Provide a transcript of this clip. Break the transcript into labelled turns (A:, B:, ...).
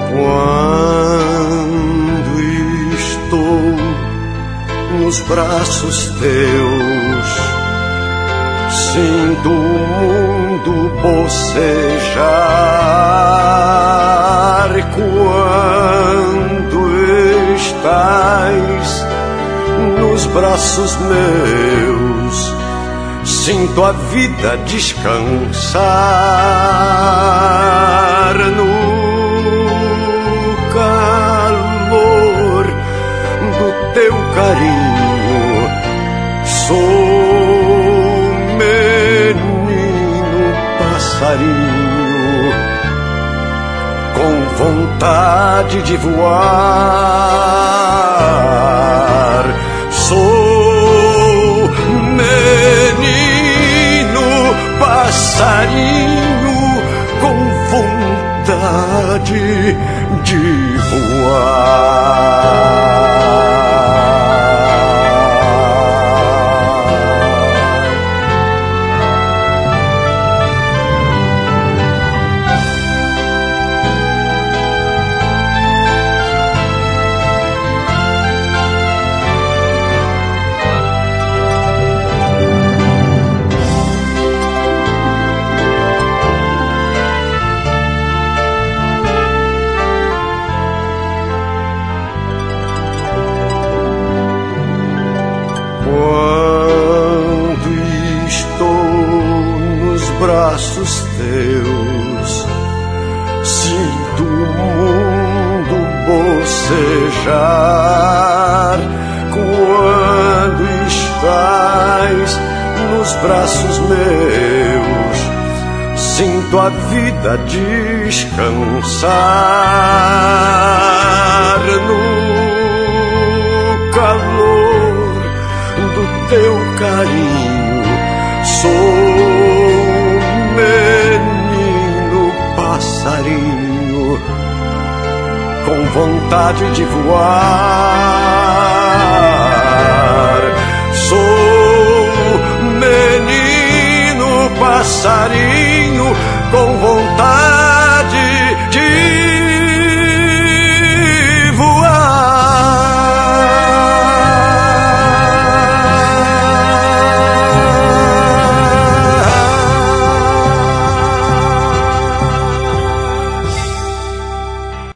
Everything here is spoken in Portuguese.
A: Quando estou nos braços teus, sinto o mundo bocejar. Quando estás nos braços meus, sinto a vida descansar. No calor do teu carinho, sou menino passarinho com vontade de voar. Sou menino passarinho com vontade de voar. Quando estou nos braços teus, sinto o mundo bocejar. Quando estás nos braços meus, sinto a vida descansar. No calor do teu carinho, sou menino passarinho com vontade de voar. Sou menino passarinho com vontade